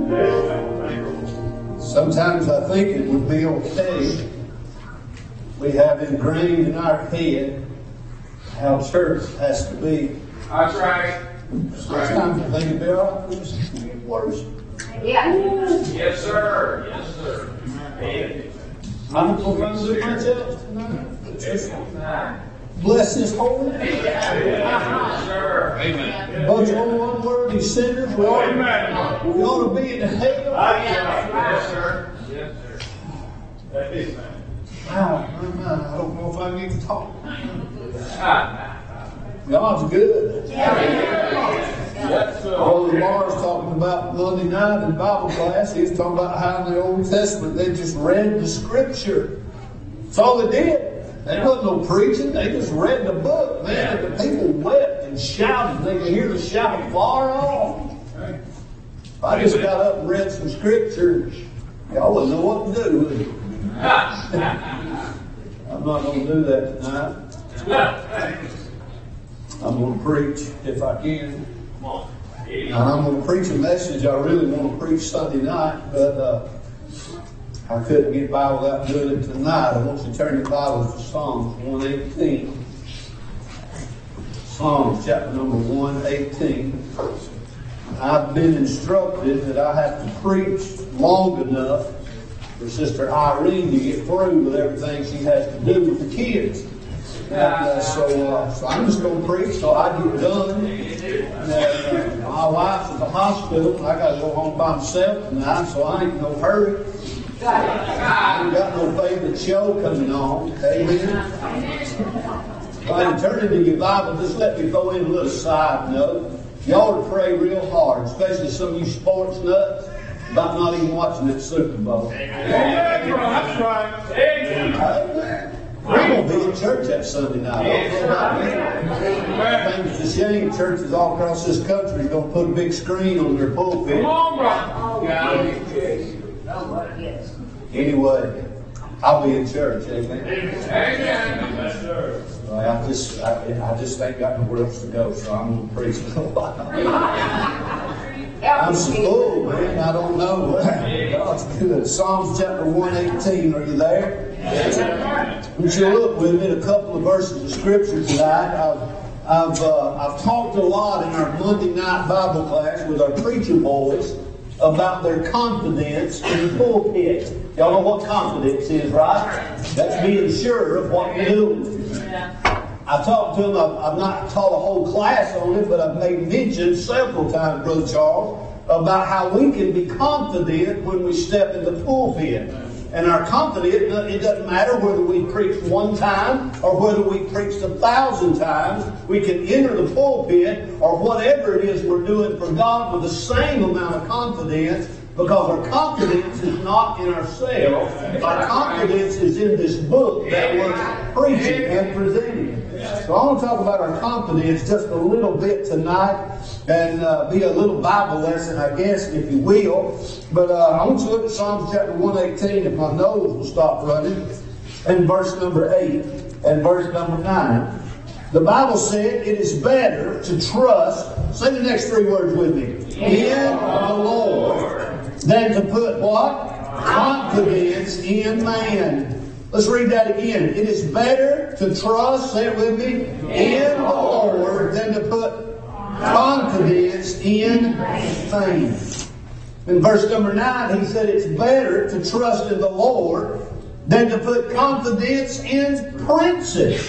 Sometimes I think it would be okay. We have ingrained in our head how church has to be. That's right. Sometimes I think it'd be all right. Just get worse. Yeah. Yes, sir. Yes, sir. I'm going to do much else tonight. Bless His holy name. Yes, sir. Amen. Bunch of unworthy sinners. We ought to be in hell. Yes, sir. Yes, sir. Amen. I don't know if I need to talk. God's good. Yes, sir. Brother Mars talking about Monday night in Bible class. He was talking about how in the Old Testament they just read the Scripture. That's all they did. There wasn't no preaching. They just read the book, man. And the people wept and shouted. They could hear the shout far off. If I just got up and read some Scripture, y'all wouldn't know what to do with it. I'm not going to do that tonight. I'm going to preach if I can. And I'm going to preach a message I really want to preach Sunday night, but I couldn't get by without doing it tonight. I want you to turn your Bible to Psalms 118. Psalms chapter number 118. I've been instructed that I have to preach long enough for Sister Irene to get through with everything she has to do with the kids. And, so I'm just going to preach till I get done. And, my wife's at the hospital, and I got to go home by myself tonight, so I ain't in no hurry. I ain't got no favorite show coming on. Amen. By the turn into your Bible, just let me throw in a little side note. You ought to pray real hard, especially some of you sports nuts, about not even watching that Super Bowl. That's right. Amen. We're going to be in church that Sunday night. I think it's a shame churches all across this country are going to put a big screen on their pulpit. Come on, brother. Anyway, I'll be in church. Amen. Amen. Yes, sir. I just ain't got nowhere else to go, so I'm going to preach a while. I'm so full, man. I don't know. God's good. Psalms chapter 118. Are you there? Yes. Would you look with me at a couple of verses of Scripture tonight? I've talked a lot in our Monday night Bible class with our preacher boys about their confidence in the pulpit. Y'all know what confidence is, right? That's being sure of what you're doing. I talked to them. I've not taught a whole class on it, but I've made mention several times, Brother Charles, about how we can be confident when we step in the pulpit. And our confidence, it doesn't matter whether we preach one time or whether we preached 1,000 times. We can enter the pulpit or whatever it is we're doing for God with the same amount of confidence, because our confidence is not in ourselves. Our confidence is in this book that we're preaching and presenting. So I want to talk about our confidence just a little bit tonight and be a little Bible lesson, I guess, if you will. But I want you to look at Psalms chapter 118, if my nose will stop running, and verse number 8 and verse number 9. The Bible said it is better to trust, say the next three words with me, in the Lord, than to put what? Confidence in man. Let's read that again. It is better to trust, say it with me, in the Lord than to put confidence in man. In verse number 9, he said it's better to trust in the Lord than to put confidence in princes.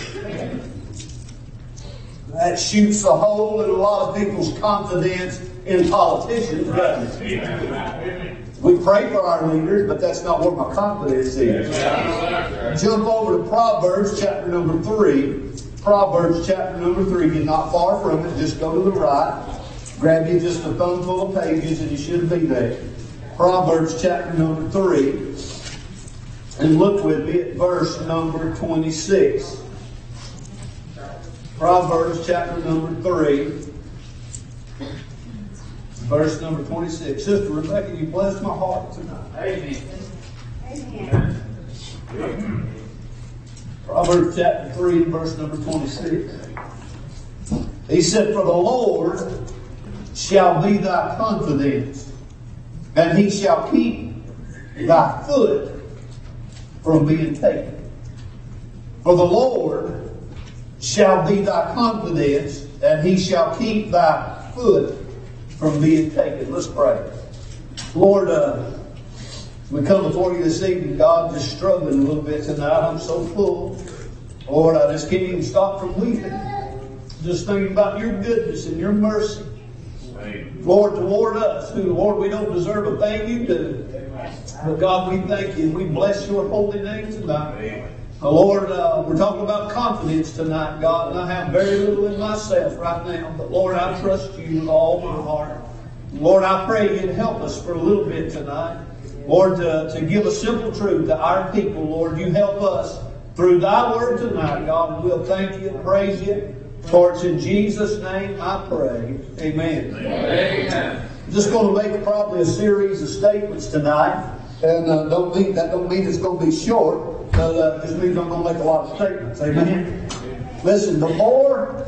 That shoots a hole in a lot of people's confidence in politicians, doesn't it? We pray for our leaders, but that's not where my confidence is. Jump over to Proverbs chapter number 3. Proverbs chapter number 3. You're not far from it. Just go to the right. Grab you just a thumbful of pages and you should be there. Proverbs chapter number 3. And look with me at verse number 26. Proverbs chapter number 3. Verse number 26. Sister Rebecca, you bless my heart tonight. Amen. Proverbs chapter 3, verse number 26. He said, for the Lord shall be thy confidence. and He shall keep thy foot from being taken. For the Lord shall be thy confidence, and He shall keep thy foot from being taken. Let's pray. Lord, we come before you this evening, God, just struggling a little bit tonight. I'm so full. Lord, I just can't even stop from weeping. Just thinking about your goodness and your mercy. Lord, toward us, who, Lord, we don't deserve a thing you do. But God, we thank you and we bless your holy name tonight. Lord, we're talking about confidence tonight, God, and I have very little in myself right now. But Lord, I trust you with all my heart. Lord, I pray you'd help us for a little bit tonight. Lord, to give a simple truth to our people, Lord, you help us through thy word tonight, God, and we'll thank you and praise you. For it's in Jesus' name I pray. Amen. Amen. I'm just going to make probably a series of statements tonight. And that don't mean it's going to be short. But just means I'm going to make a lot of statements. Amen. Listen, the more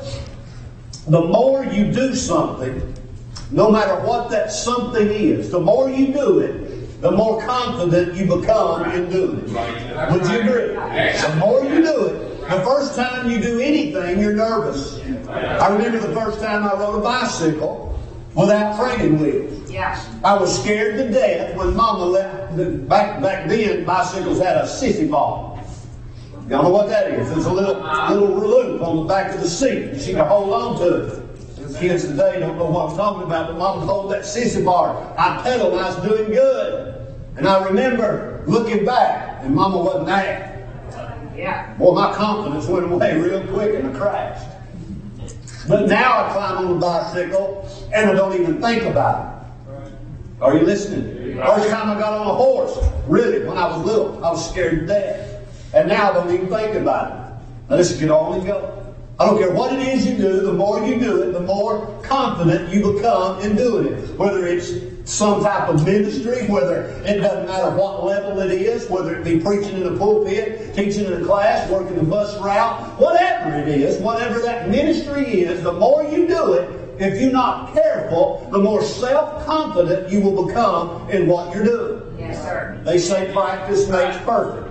you do something, no matter what that something is, the more you do it, the more confident you become in doing it. Would you agree? The more you do it, the first time you do anything, you're nervous. I remember the first time I rode a bicycle without training wheels. Yeah. I was scared to death when Mama left. Back then, bicycles had a sissy ball. Y'all know what that is? There's a little loop on the back of the seat. She can hold on to it. Kids today don't know what I'm talking about, but Mama hold that sissy bar. I pedaled and I was doing good. And I remember looking back, and Mama wasn't there. Yeah. Boy, my confidence went away real quick and I crashed. But now I climb on the bicycle and I don't even think about it. Are you listening? First time I got on a horse, really, when I was little, I was scared to death. And now I don't even think about it. Now this can only go. I don't care what it is you do, the more you do it, the more confident you become in doing it. Whether it's some type of ministry, whether it doesn't matter what level it is, whether it be preaching in a pulpit, teaching in a class, working a bus route, whatever it is, whatever that ministry is, the more you do it, if you're not careful, the more self-confident you will become in what you're doing. Yes, sir. They say practice makes perfect.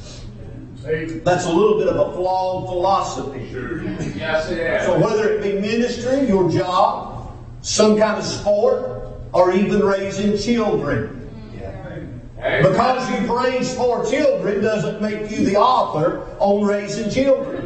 That's a little bit of a flawed philosophy. Yes, it is. So whether it be ministry, your job, some kind of sport, or even raising children. Because you've raised 4 children doesn't make you the author on raising children.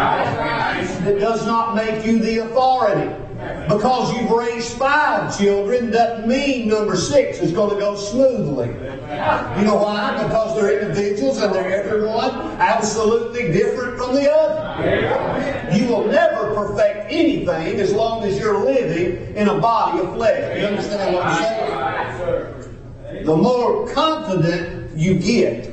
It does not make you the authority. Because you've raised 5 children doesn't mean number 6 is going to go smoothly. You know why? Because they're individuals and they're everyone absolutely different from the other. You will never perfect anything as long as you're living in a body of flesh. You understand what I'm saying? The more confident you get,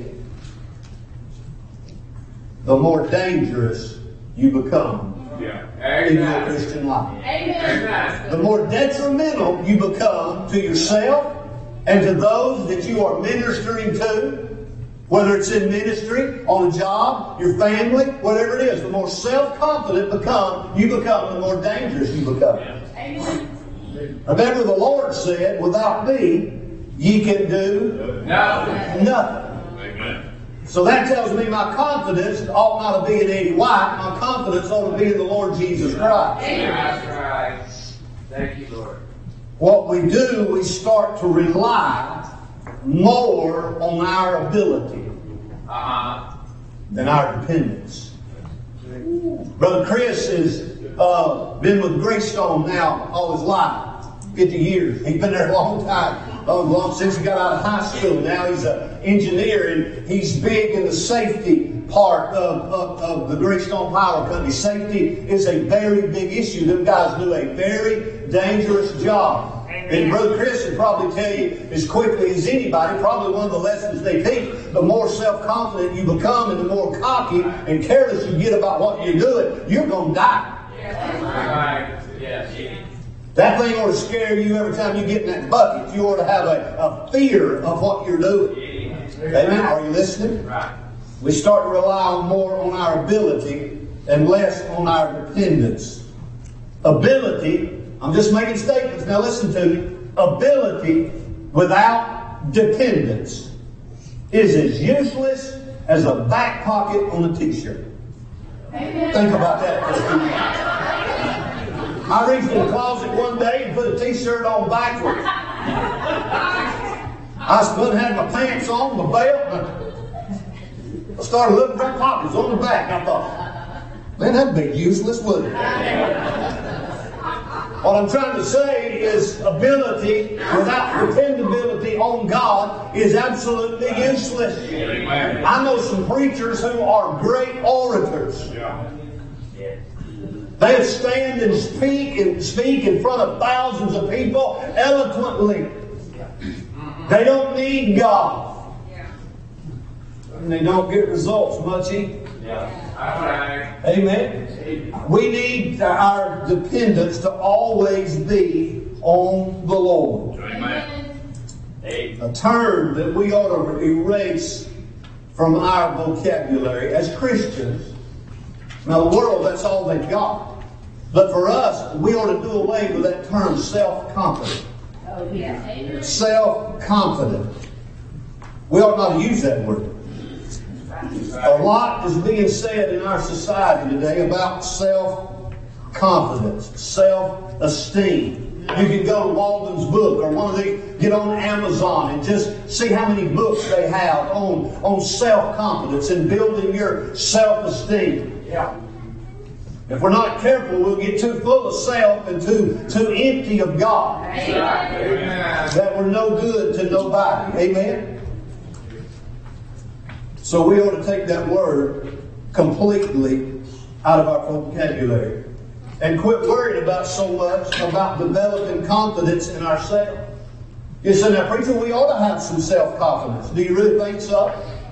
the more dangerous you become in your Christian life. Amen. The more detrimental you become to yourself and to those that you are ministering to, whether it's in ministry, on a job, your family, whatever it is, the more self-confident you become, the more dangerous you become. Amen. Remember, the Lord said, without me, ye can do nothing. So that tells me my confidence ought not to be in Eddie White. My confidence ought to be in the Lord Jesus Christ. That's right. Thank you, Lord. What we do, we start to rely more on our ability than our dependence. Brother Chris has been with Greystone now all his life, 50 years. He's been there a long time. Long since he got out of high school. Now he's an engineer and he's big in the safety part of the Greystone Power Company. Safety is a very big issue. Them guys do a very dangerous job. And Brother Chris would probably tell you as quickly as anybody, probably one of the lessons they teach, the more self-confident you become and the more cocky and careless you get about what you're doing, you're going to die. Yes. That thing ought to scare you every time you get in that bucket. You ought to have a fear of what you're doing. Amen? Are you listening? Right. We start to rely more on our ability and less on our dependence. Ability, I'm just making statements. Now listen to me. Ability without dependence is as useless as a back pocket on a t-shirt. Think about that. I reached in the closet one day and put a t-shirt on backwards. I had my pants on, my belt, and I started looking for pockets on the back. I thought, man, that'd be useless, wouldn't it? What I'm trying to say is ability without dependability on God is absolutely useless. I know some preachers who are great orators. They stand and speak in front of thousands of people eloquently. They don't need God. And they don't get results much either. Amen. We need our dependence to always be on the Lord. Amen. A term that we ought to erase from our vocabulary as Christians. Now, the world, that's all they've got. But for us, we ought to do away with that term self-confident. Oh, yeah. Self-confident. We ought not to use that word. A lot is being said in our society today about self-confidence, self-esteem. You can go to Walden's book or get on Amazon and just see how many books they have on self-confidence and building your self-esteem. Yeah. If we're not careful, we'll get too full of self and too empty of God. Amen. That we're no good to nobody. Amen? So we ought to take that word completely out of our vocabulary and quit worrying about so much about developing confidence in ourselves. You say, now, preacher, we ought to have some self-confidence. Do you really think so?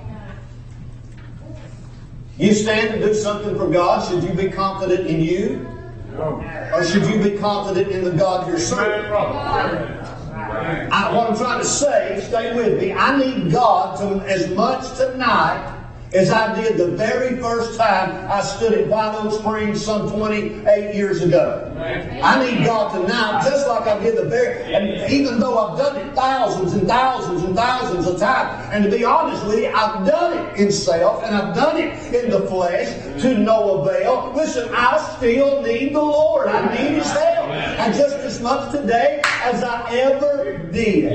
You stand to do something for God. Should you be confident in you? No. Or should you be confident in the God you're serving? What I'm trying to say, stay with me, I need God to as much tonight as I did the very first time I stood at White Oak Springs some 28 years ago. I need God tonight just like I did and even though I've done it thousands and thousands and thousands of times, and to be honest with you, I've done it in self and I've done it in the flesh to no avail. Listen, I still need the Lord. I need His help. And just as much today as I ever did.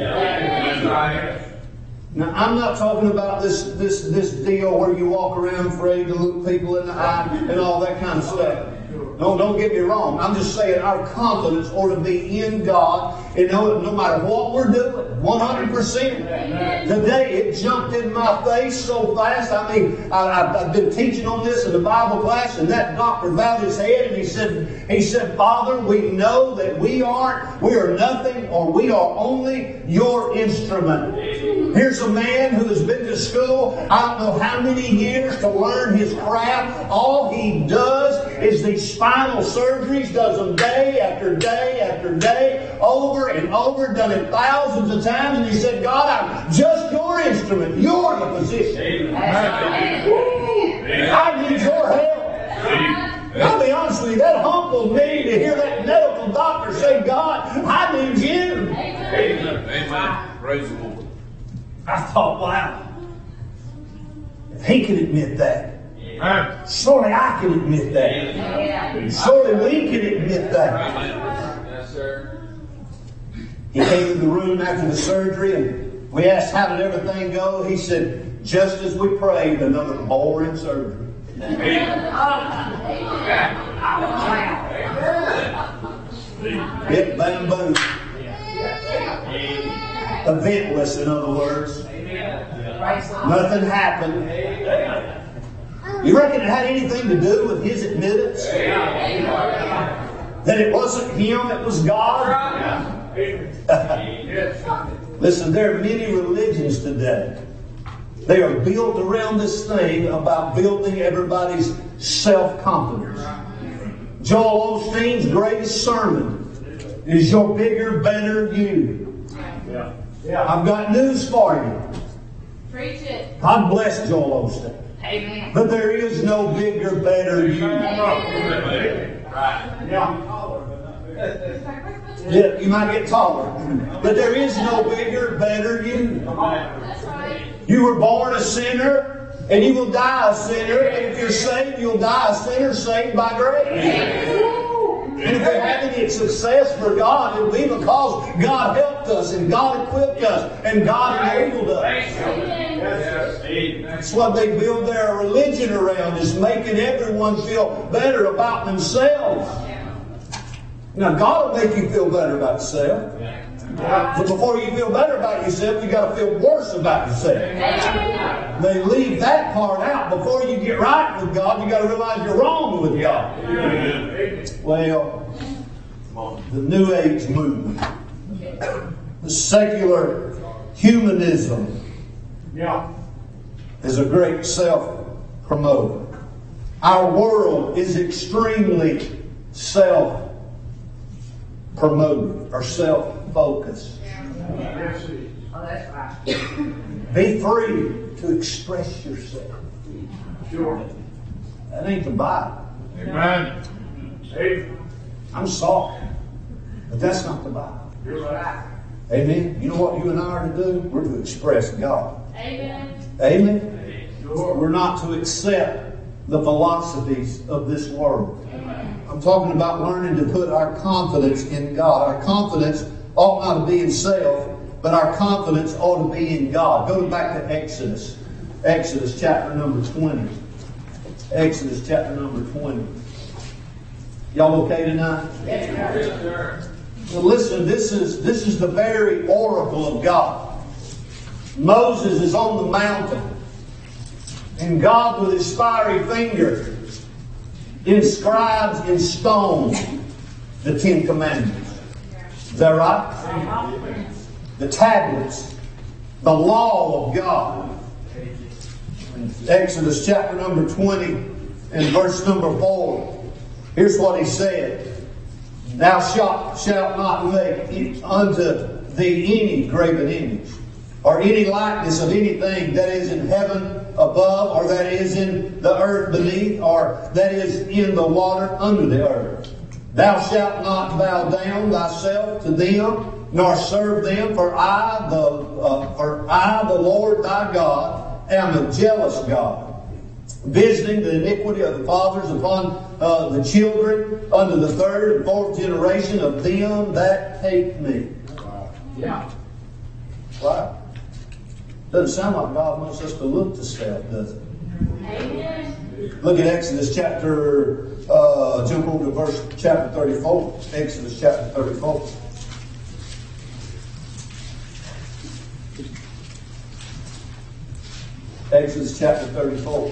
Now, I'm not talking about this deal where you walk around afraid to look people in the eye and all that kind of stuff. No, don't get me wrong. I'm just saying our confidence ought to be in God. And no matter what we're doing, 100%. Today it jumped in my face so fast. I mean, I've been teaching on this in the Bible class, and that doctor bowed his head and he said, Father, we know that we are nothing, or we are only your instrument. Here's a man who has been to school, I don't know how many years, to learn his craft. All he does is these spinal surgeries, does them day after day after day, over and over, done it thousands of times. And he said, God, I'm just your instrument. You're the physician. I need your help. I'll be honest with you, that humbled me to hear that medical doctor say, God, I need you. Amen. Praise the Lord. I thought, wow, if he can admit that, surely I can admit that. Surely we can admit that. Yes, sir. He came in the room after the surgery and we asked, how did everything go? He said, just as we prayed, another boring surgery. Bit bamboo. Eventless, in other words. Nothing happened. You reckon it had anything to do with his admittance? That it wasn't him, it was God? Listen, there are many religions today. They are built around this thing about building everybody's self-confidence. Joel Osteen's greatest sermon is your bigger, better you. I've got news for you. Preach it. God bless Joel Osteen. Amen. But there is no bigger, better you. Yeah, you might get taller. But there is no bigger, better you. That's right. You were born a sinner, and you will die a sinner. And if you're saved, you'll die a sinner saved by grace. And if we have any success for God, it'll be because God helped us, and God equipped us, and God enabled us. Amen. That's what they build their religion around, is making everyone feel better about themselves. Now, God will make you feel better about yourself. But before you feel better about yourself, you got to feel worse about yourself. Amen. They leave that part out. Before you get right with God, you got to realize you're wrong with God. Well, the New Age movement, the secular humanism, is a great self-promoter. Our world is extremely self-promoted or self-focused. Be free to express yourself. That ain't the Bible. Amen. I'm sorry, but that's not the Bible. Amen. You know what you and I are to do? We're to express God. Amen. Amen. We're not to accept the philosophies of this world. I'm talking about learning to put our confidence in God. Our confidence ought not to be in self, but our confidence ought to be in God. Go back to Exodus. Exodus chapter number 20. Exodus chapter number 20. Y'all okay tonight? Yes, sir. Well, listen, this is the very oracle of God. Moses is on the mountain, and God with his fiery finger inscribes in stone the 10 Commandments. Is that right? The tablets, the law of God. Exodus chapter number 20 and verse number 4. Here's what he said. Thou shalt not make unto thee any graven image, or any likeness of anything that is in heaven above, or that is in the earth beneath, or that is in the water under the earth. Thou shalt not bow down thyself to them, nor serve them, for I, the Lord thy God, am a jealous God, visiting the iniquity of the fathers upon the children unto the third and fourth generation of them that hate me. Yeah. Wow. Doesn't sound like God wants us to look to self, does it? Amen. Look at Exodus chapter, jump over to verse chapter 34. Exodus chapter 34. Exodus chapter 34.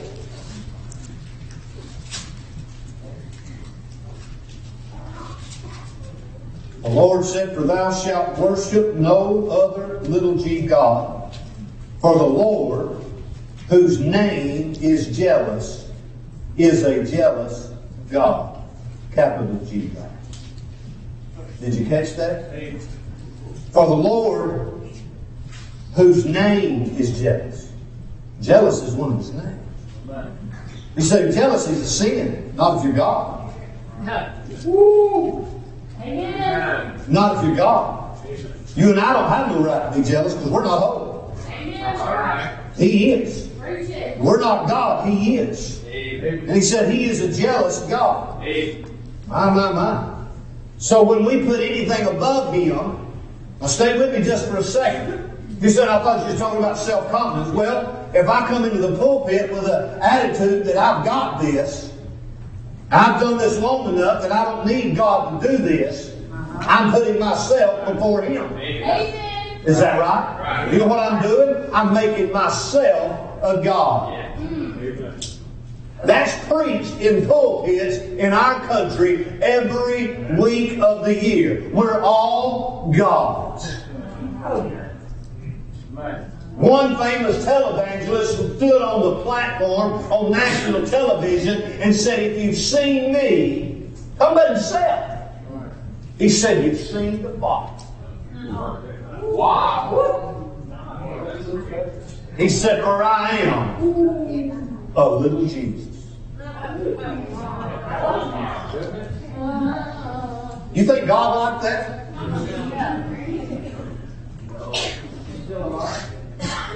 The Lord said, for thou shalt worship no other little g God, for the Lord, whose name is jealous, is a jealous God. Capital G God. Did you catch that? For the Lord, whose name is jealous. Jealous is one of his names. You say jealousy is a sin, not if you're God. Woo. Amen. Not if you're God. You and I don't have no right to be jealous because we're not holy. Amen. All right. He is. Preach it. We're not God. He is. Amen. And he said he is a jealous God. Amen. My. So when we put anything above him, now stay with me just for a second. You said, I thought you were talking about self-confidence. Well, if I come into the pulpit with an attitude that I've got this, I've done this long enough that I don't need God to do this, I'm putting myself before him. Amen. Is that right? Right. You know what I'm doing? I'm making myself a God. Amen. That's preached in pulpits in our country every week of the year. We're all gods. One famous televangelist stood on the platform on national television and said, if you've seen me, talking about himself, he said, you've seen the Father. Wow. He said, for I am a little Jesus. You think God liked that?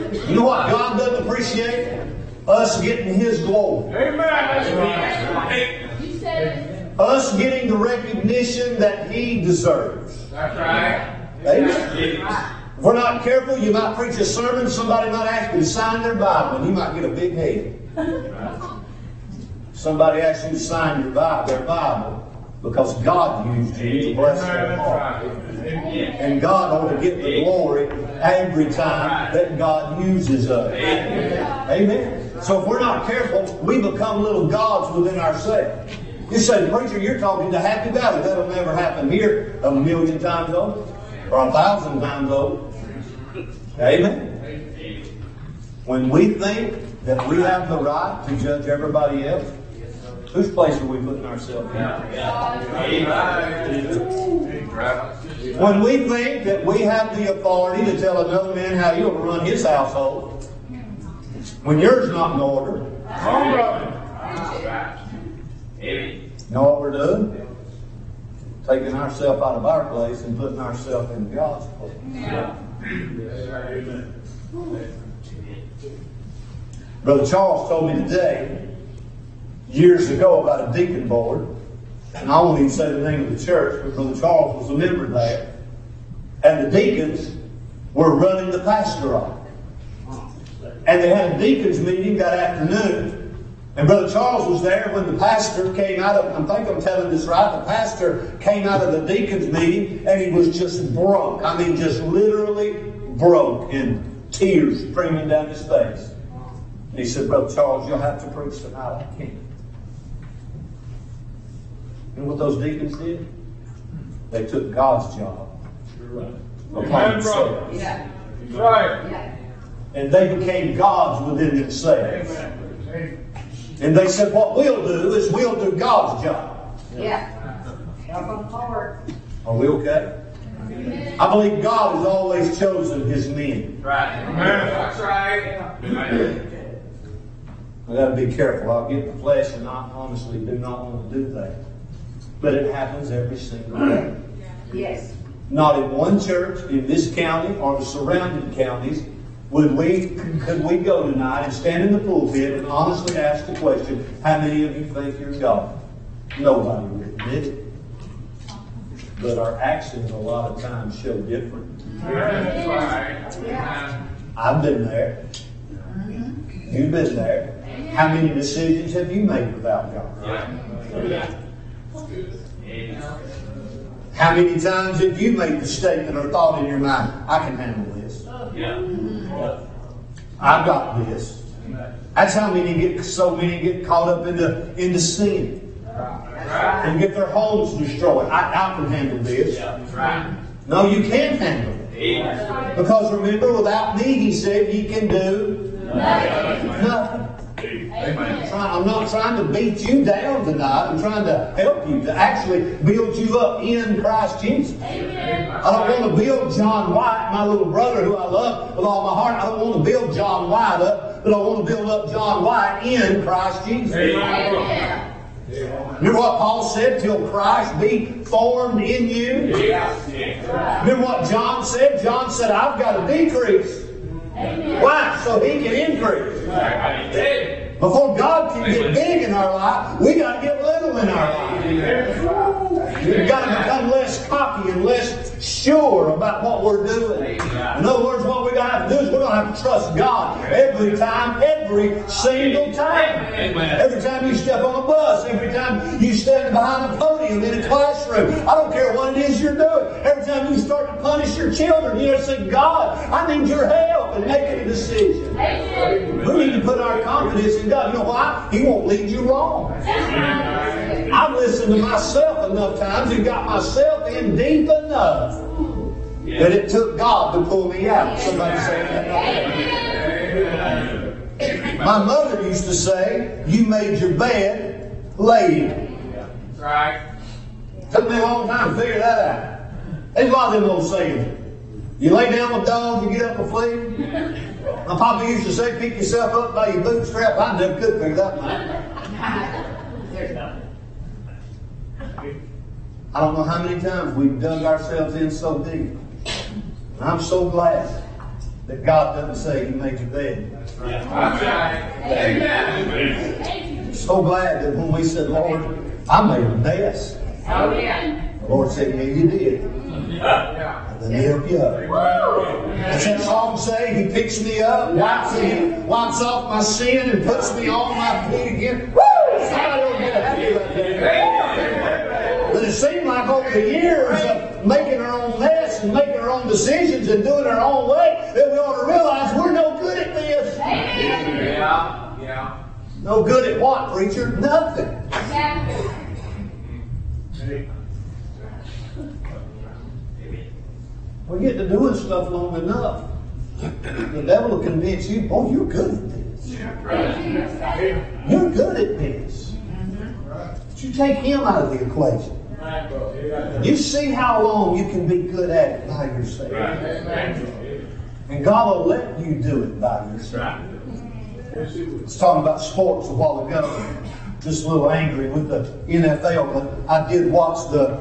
You know what God doesn't appreciate? Us getting His glory. Amen. That's right. You said Us getting the recognition that He deserves. That's right. Amen. If we're not careful, you might preach a sermon, somebody might ask you to sign their Bible, and you might get a big head. Somebody asks you to sign their Bible, because God used you to bless their heart. And God ought to get the glory every time that God uses us. Amen. So if we're not careful, we become little gods within ourselves. You say, preacher, you're talking to Happy Valley. That'll never happen here 1,000,000 times over, or 1,000 times over. Amen. When we think that we have the right to judge everybody else, whose place are we putting ourselves in? When we think that we have the authority to tell another man how he ought to run his household, when yours not in order, you know what we're doing? Taking ourselves out of our place and putting ourselves in God's place. Brother Charles told me today, years ago, about a deacon board. And I won't even say the name of the church, but Brother Charles was a member there. And the deacons were running the pastoral. And they had a deacons meeting that afternoon. And Brother Charles was there when the pastor came out of, I think I'm telling this right, the pastor came out of the deacons meeting and he was just broke. I mean, just literally broke, and tears streaming down his face. And he said, Brother Charles, you'll have to preach tonight. I can't. You know what those deacons did? They took God's job upon themselves. Yeah. Right. Yeah. And they became gods within themselves. And they said, what we'll do is we'll do God's job. Yeah. Help them forward. Are we okay? I believe God has always chosen His men. Right. That's right. I've got to be careful. I'll get the flesh, and I honestly do not want to do that. But it happens every single day. Yes. Not in one church in this county or the surrounding counties could we go tonight and stand in the pulpit and honestly ask the question, how many of you think you're God? Nobody would admit it. But our actions a lot of times show different. That's right. Yeah. I've been there. You've been there. How many decisions have you made without God? How many times have you made the statement or thought in your mind, I can handle this. I've got this. That's how so many get caught up into sin. And get their homes destroyed. I can handle this. No, you can't handle it. Because remember, without me, He said, ye can do nothing. I'm not trying to beat you down tonight. I'm trying to help you to actually build you up in Christ Jesus. I don't want to build John White, my little brother who I love with all my heart. I don't want to build John White up, but I want to build up John White in Christ Jesus. Remember what Paul said? Till Christ be formed in you. Remember what John said? John said, I've got to decrease. Why? So He can increase. Before God can get big in our life, we got to get little in our life. We've got to become less cocky and less sure about what we're doing. In other words, what we're going to have to do is we're going to have to trust God every time, every single time. Every time you step on a bus, every time you stand behind a podium in a classroom, I don't care what it is you're doing. Every time you start to punish your children, you have to say, God, I need your help in making a decision. We need to put our confidence in God. You know why? He won't lead you wrong. I've listened to myself enough times and got myself in deep enough that it took God to pull me out. Somebody say that. My mother used to say, you made your bed, lay in it. That's right. Took me a long time to figure that out. There's a lot of them old sayings. You lay down with dogs, you get up with fleas. My papa used to say, pick yourself up by your bootstrap. I never could figure that one out. I don't know how many times we've dug ourselves in so deep. And I'm so glad that God doesn't say He made your bed. That's right. Amen. So glad that when we said, Lord, I made a mess, Oh, yeah. the Lord said, yeah, you did. Yeah. And then He helped you up. What's that song say? He picks me up, wipes off my sin, and puts me on my feet again. Woo! Somebody don't get happy about that. But it seemed like over the years of making our own mess and making our own decisions and doing our own way, that we ought to realize we're no good at this. Yeah. Yeah. No good at what, preacher? Nothing. We get to doing stuff long enough, the devil will convince you, boy, you're good at this. You're good at this. But you take him out of the equation. You see how long you can be good at it by yourself. And God will let you do it by yourself. I was talking about sports a while ago. Just a little angry with the NFL, but I did watch the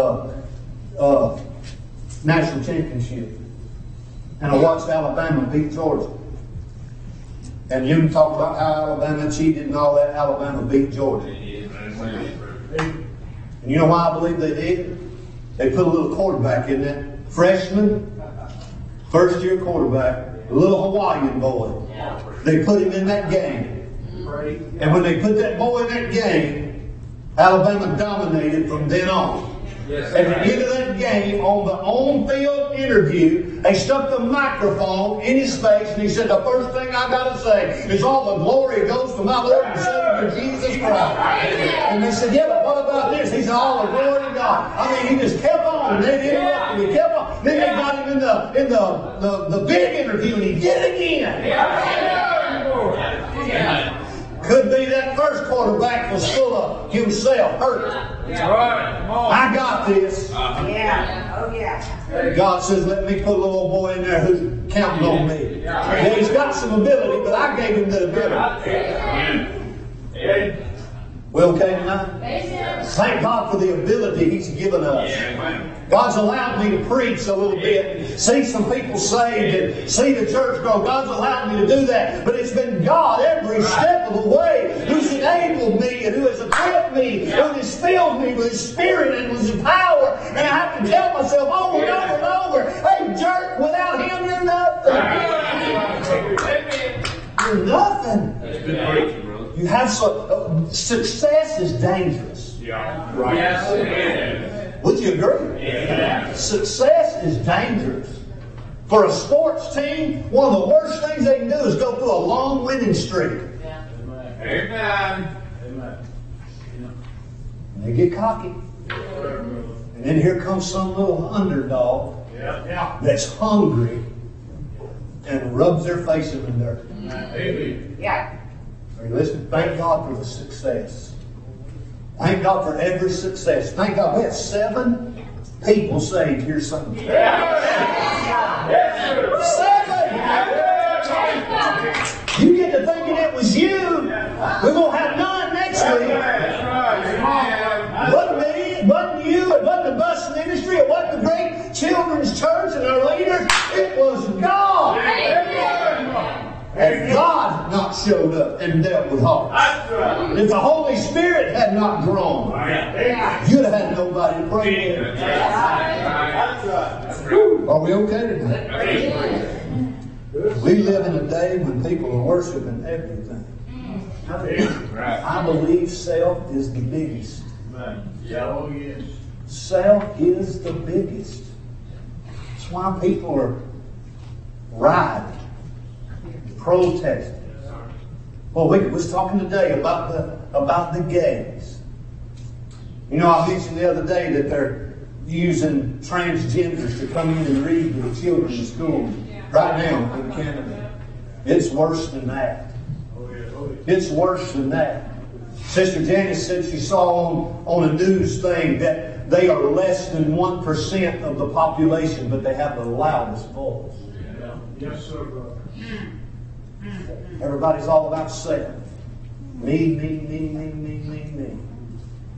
national championship. And I watched Alabama beat Georgia. And you can talk about how Alabama cheated and all that. Alabama beat Georgia. And you know why I believe they did? They put a little quarterback in there. Freshman, first year quarterback, a little Hawaiian boy. They put him in that game. And when they put that boy in that game, Alabama dominated from then on. At the end of that game, on the on-field interview, they stuck the microphone in his face and he said, the first thing I got to say is all the glory goes to my Lord and Savior Jesus Christ. And they said, yeah, but what about this? He said, all the glory to God. I mean, he just kept on and they interrupted him. He kept on. Then they got him in the big interview and he did it again. Could be that first quarterback was full of himself, hurt. I got this. Yeah. Oh, yeah. God says, let me put a little boy in there who's counting on me. Yeah, he's got some ability, but I gave him the ability. We okay tonight? Thank God for the ability He's given us. God's allowed me to preach a little bit, see some people saved, and see the church grow. God's allowed me to do that. But it's been God every step of the way who's enabled me and who has equipped me, who has filled me with His Spirit and with His power. And I have to tell myself over and over and over, hey, jerk, without Him, you're nothing. You're nothing. You have success is dangerous. Yes, it is. Would you agree? Yeah. Success is dangerous. For a sports team, one of the worst things they can do is go through a long winning streak. Amen. And they get cocky. And then here comes some little underdog that's hungry and rubs their face in the dirt. Yeah. Are you listening? Thank God for the success. Thank God for every success. Thank God we had 7 people saved here Sunday. 7! You get to thinking it was you. We're going to have none next week. It wasn't me. It wasn't you. It wasn't the bus ministry. It wasn't the great children's church and our leaders. It was God. Had God not showed up and dealt with hearts, if the Holy Spirit had not drawn, you'd have had nobody to pray with. Are we okay tonight? We live in a day when people are worshiping everything. I believe self is the biggest. Self is the biggest. That's why people are rioting, protesting. Well, we was talking today about the gays. You know, I mentioned the other day that they're using transgenders to come in and read to the children in school right now in Canada. It's worse than that. It's worse than that. Sister Janice said she saw on a news thing that they are less than 1% of the population, but they have the loudest voice. Yes, sir, brother. Everybody's all about self. Me.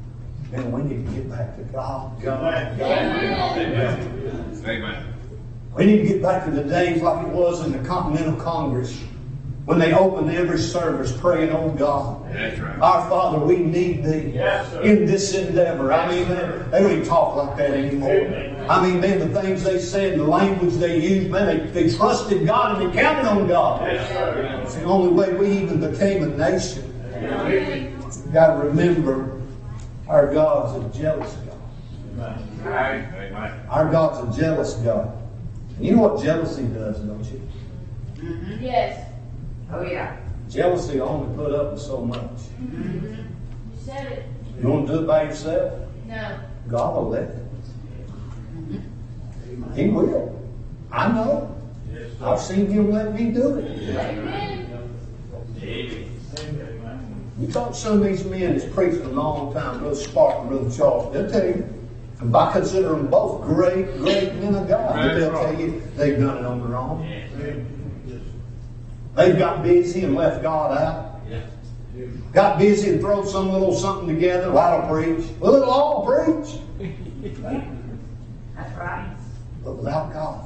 And we need to get back to God. Amen. We need to get back to the days like it was in the Continental Congress when they opened every service praying, "Oh God, That's right. our Father, we need Thee Yes, sir. in this endeavor." I mean, they don't even talk like that anymore. Amen. I mean, man, the things they said, the language they used, man, they trusted God and they counted on God. Yes, sir. It's the only way we even became a nation. Amen. You've got to remember, our God's a jealous God. Amen. Our God's a jealous God. And you know what jealousy does, don't you? Yes. Oh, yeah. Jealousy only put up with so much. You said it. You want to do it by yourself? No. God will let it. He will. I know. I've seen Him let me do it. Amen. You talk to some of these men that's preached a long time, Brother Spark and Brother Charles, they'll tell you, and I consider them both great men of God, but they'll tell you they've done it on their own. They've got busy and left God out. Got busy and thrown some little something together. Well, I'll preach. Well, it'll all preach. That's right. But without God.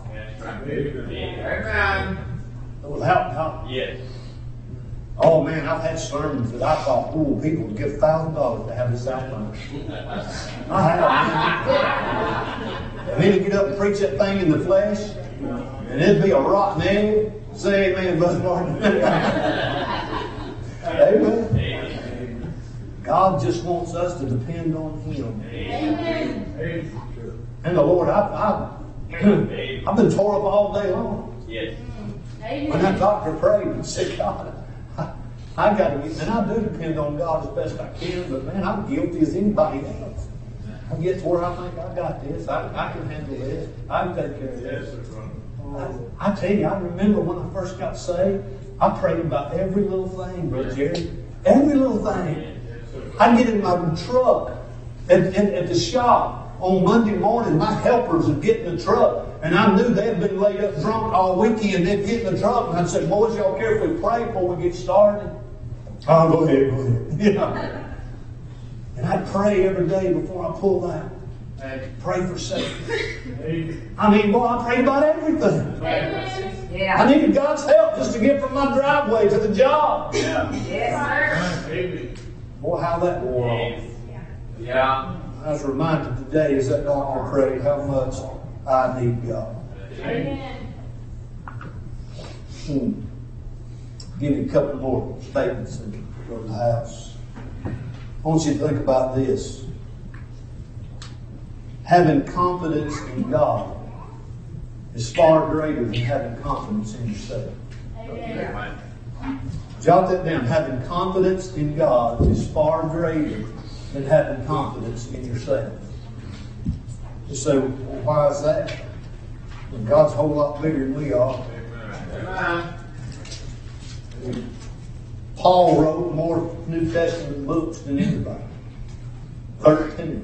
Amen. But without God. Yes. Oh man, I've had sermons that I thought, ooh, people would give $1,000 to have this outline. I have. And then to get up and preach that thing in the flesh, and it'd be a rotten egg. Say amen, Brother Martin. Amen. God just wants us to depend on Him. Amen. And the Lord, I've been tore up all day long. Yes. When that Amen. doctor prayed and said, God, I got to get, and I do depend on God as best I can, but man, I'm guilty as anybody else. I get to where I think I got this. I can handle this. I can take care of this. I tell you, I remember when I first got saved, I prayed about every little thing, Brother Jerry. Every little thing. I'd get in my truck at the shop on Monday morning. My helpers would get in the truck, and I knew they'd been laid up drunk all weekend. They'd get in the truck, and I'd say, "Boys, y'all care if we pray before we get started?" "Oh, go ahead. You know. And I'd pray every day before I pulled out. I'd pray for safety. I mean, boy, I prayed about everything. Amen. Yeah. I needed God's help just to get from my driveway to the job. Yes, sir. Boy, how that wore off. Yeah. I was reminded today as that doctor prayed how much I need God. Amen. Give you a couple more statements and go to the house. I want you to think about this. Having confidence in God is far greater than having confidence in yourself. Amen. Jot that down. Having confidence in God is far greater than having confidence in yourself. You say, well, why is that? Well, God's a whole lot bigger than we are. Paul wrote more New Testament books than anybody. 13.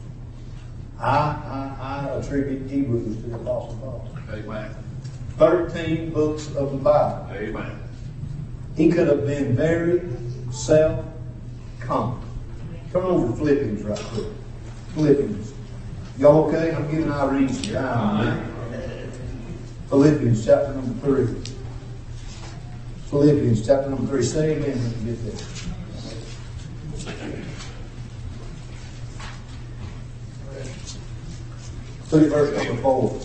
I attribute Hebrews to the Apostle Paul. Amen. 13 books of the Bible. Amen. He could have been very self-confident. Turn over to Philippians right quick. Philippians. Y'all okay? I'm giving Irene some time. Philippians chapter number 3. Philippians chapter number 3. Say amen when you get there. Look at verse number 4.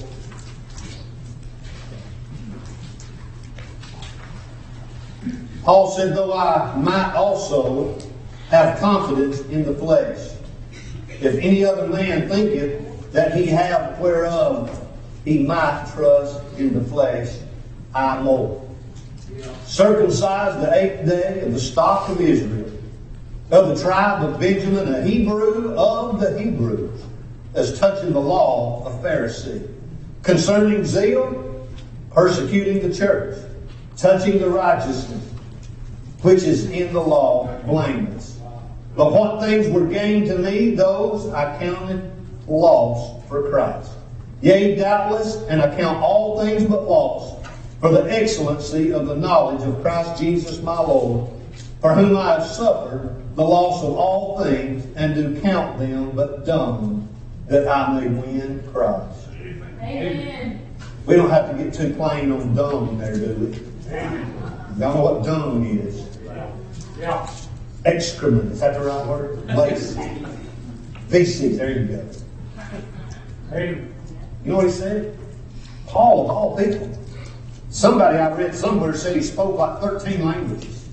Paul said, though I might also have confidence in the flesh, if any other man thinketh that he hath whereof he might trust in the flesh, I more. Circumcised the 8th day of the stock of Israel, of the tribe of Benjamin, a Hebrew of the Hebrews, as touching the law, a Pharisee. Concerning zeal, persecuting the church. Touching the righteousness, which is in the law, blameless. But what things were gained to me, those I counted loss for Christ. Yea, doubtless, and I count all things but loss, for the excellency of the knowledge of Christ Jesus my Lord, for whom I have suffered the loss of all things, and do count them but dung, that I may win Christ. Amen. We don't have to get too plain on dung there, do we? Y'all know what dung is? Yeah. Excrement. Is that the right word? Waste. Feces. There you go. Amen. You know what he said? Paul, of all people. Somebody I read somewhere said he spoke like 13 languages.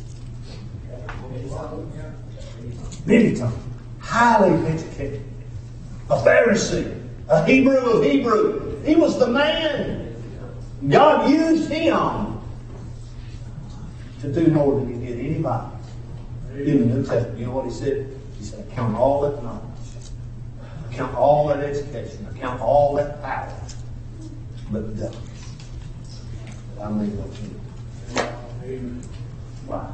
Many times. Highly educated. A Pharisee. A Hebrew of Hebrew. He was the man. God used him to do more than he did anybody in the New Testament. You know what he said? He said, I count all that knowledge. I count all that education. I count all that power. But the devil. I mean, what you. Wow.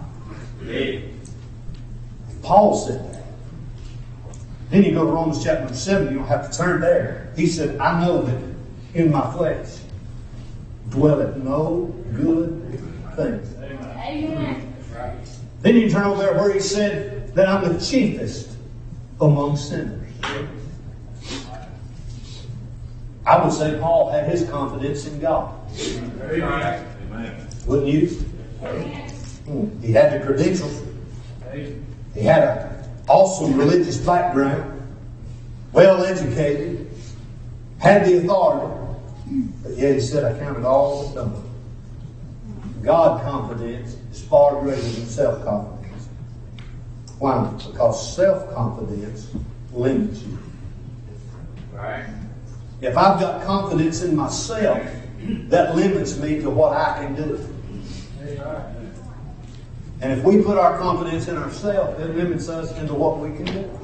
Paul said that. Then you go to Romans chapter 7, you don't have to turn there. He said, I know that in my flesh dwelleth no good things. Amen. Then you turn over there where he said that I'm the chiefest among sinners. I would say Paul had his confidence in God. Amen. Wouldn't you? He had the credentials. He had an awesome religious background. Well educated. Had the authority. But yet he said, I counted all the done. God confidence is far greater than self-confidence. Why? Because self-confidence limits you. Right. If I've got confidence in myself, that limits me to what I can do. And if we put our confidence in ourselves, it limits us into what we can do.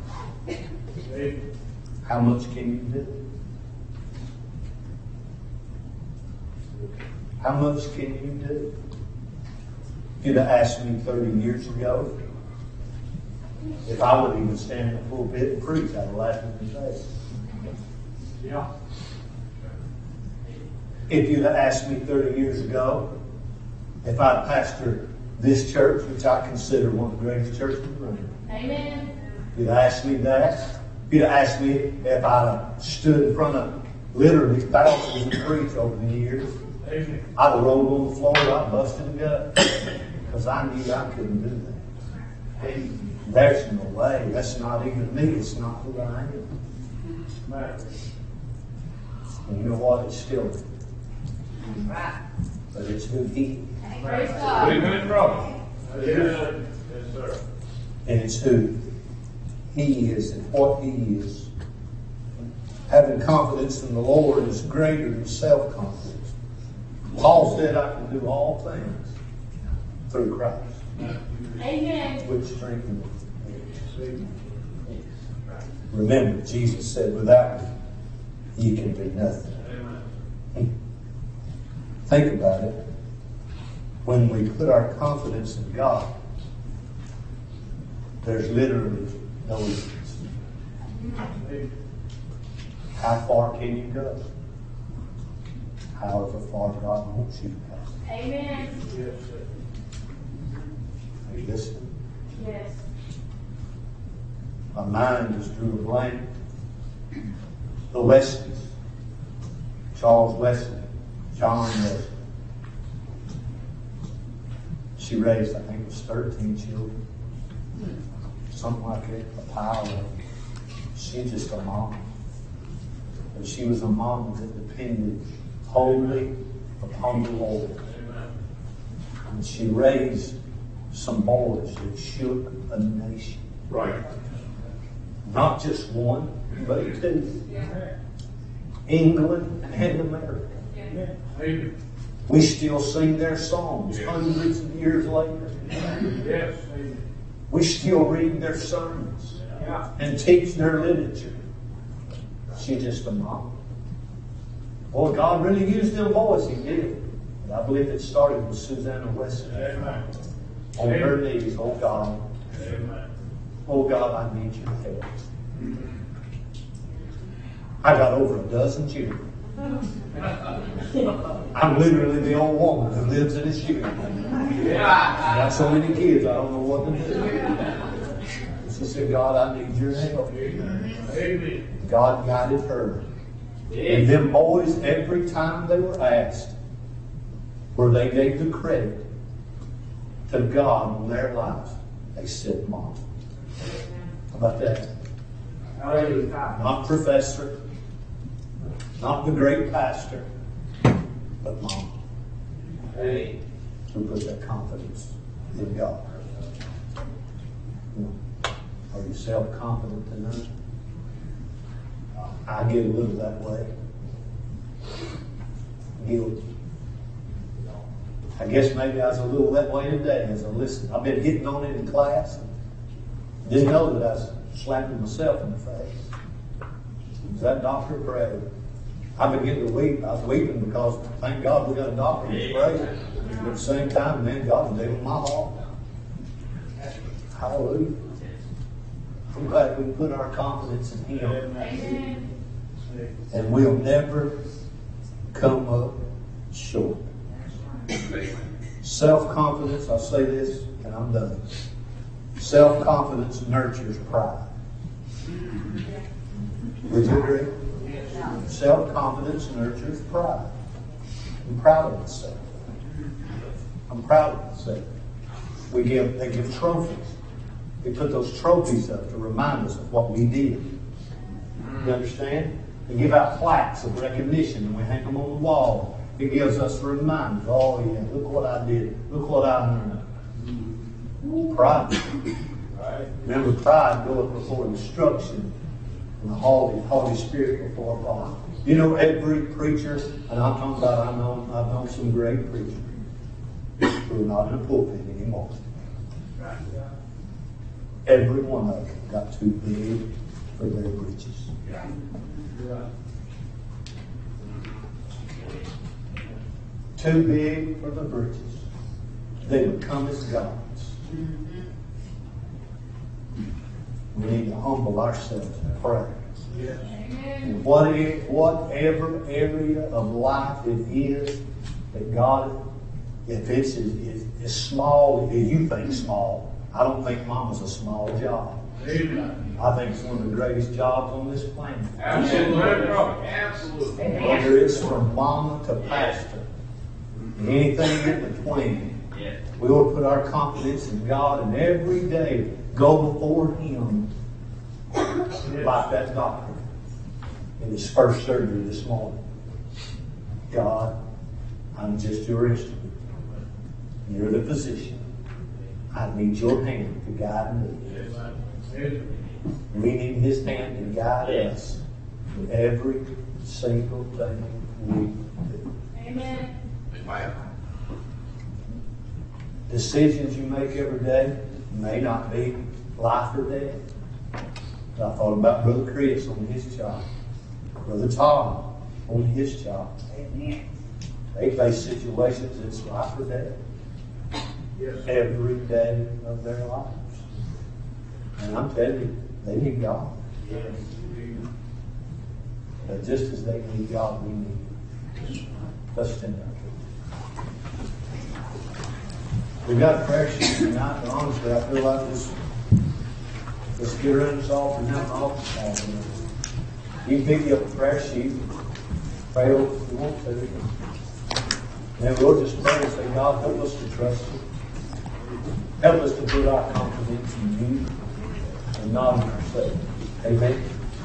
How much can you do? How much can you do? If you'd have asked me 30 years ago if I would even stand in the pulpit and preach, I'd have laughed in your face. Yeah. If you'd have asked me 30 years ago if I'd pastor this church, which I consider one of the greatest churches around. Amen. If you'd have asked me that, if you'd have asked me if I'd have stood in front of literally thousands and preached over the years, Amen. I'd have rolled on the floor, I'd have busted a gut. Because I knew I couldn't do that. There's no way. That's not even me. It's not who I am. And you know what? It's still me. Right. But it's who He is. Praise God. Amen, brother. Yes, sir. And it's who He is and what He is. Having confidence in the Lord is greater than self-confidence. Paul said, I can do all things through Christ, Amen. which strengthens me. Remember, Jesus said, without me, you can do nothing. Think about it. When we put our confidence in God, there's literally no limits. How far can you go? However far God wants you to go. Amen. Yes, sir. Are you listening? Yes. My mind just drew a blank. The Wesleys. Charles Wesley. John Wesley. She raised, I think it was 13 children. Something like that. A pile of them. She's just a mom. But she was a mom that depended wholly upon the Lord. And she raised some boys that shook a nation. Right. Not just one, but two. England and America. Amen. We still sing their songs hundreds of years later. Yes. Amen. We still read their sermons Yeah. and teach their literature. She's just a mom. Boy, God really used them boys. He did. But I believe it started with Susanna Wesley. Amen. On her knees, oh God. Amen. Oh God, I need your help. I got over a dozen children. I'm literally the old woman who lives in a shoe. I got so many kids, I don't know what to do. She said, God, I need your help. Amen. God guided her And them boys, every time they were asked, where they gave the credit to God in their lives, they said, Mom. How about that? Not professor, not the great pastor, but Mom. Who put that confidence in God. Are you self-confident tonight? I get a little that way. Guilty. I guess maybe I was a little that way today as I listened. I've been hitting on it in class. Didn't know that I was slapping myself in the face. Was that Dr. Bray? I began to weep. I was weeping because, thank God, we got a doctor who's praying. At the same time, man, God was dealing with my heart. Hallelujah. I'm glad we put our confidence in Him. Amen. And we'll never come up short. Self-confidence, I'll say this and I'm done. Self-confidence nurtures pride. Would you agree? Self-confidence nurtures pride. I'm proud of myself. I'm proud of myself. They give trophies. They put those trophies up to remind us of what we did. You understand? They give out plaques of recognition and we hang them on the wall. It gives us reminders. Oh yeah, look what I did. Look what I learned. Pride. Right? Remember, pride goeth before destruction and the Holy Spirit before a fall. You know, every preacher, and I'm talking about, I've known some great preachers who are not in the pulpit anymore. Every one of them got too big for their britches. Too big for the britches. They become as gods. We need to humble ourselves and pray. And whatever area of life it is that God, if it's as small as you think small, I don't think Mama's a small job. Amen. I think it's one of the greatest jobs on this planet. Absolutely. Absolutely. Whether it's from Mama to pastor, anything in between, we will put our confidence in God and every day go before Him like that doctor in his first surgery this morning. God, I'm just your instrument. You're the physician. I need your hand to guide me. We need His hand to guide us in every single thing we do. Amen. Decisions you make every day may not be life or death. I thought about Brother Chris on his job, Brother Tom on his job. Amen. They face situations that's life or death every day of their lives. And I'm telling you, they need God. But just as they need God, we need Him. Let's stand up. We've got a prayer sheet tonight, but honestly, I feel like let's get around this altar now and altar call. You can pick you up a prayer sheet, pray over if you want to. And we'll just pray and say, God, help us to trust You. Help us to put our confidence in You and not in ourselves. Amen.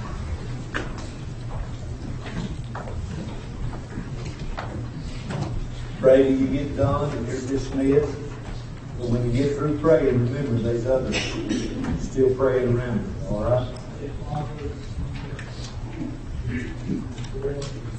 Pray till you get done and you're dismissed. But when you get through praying, remember there's others still praying around you. All right?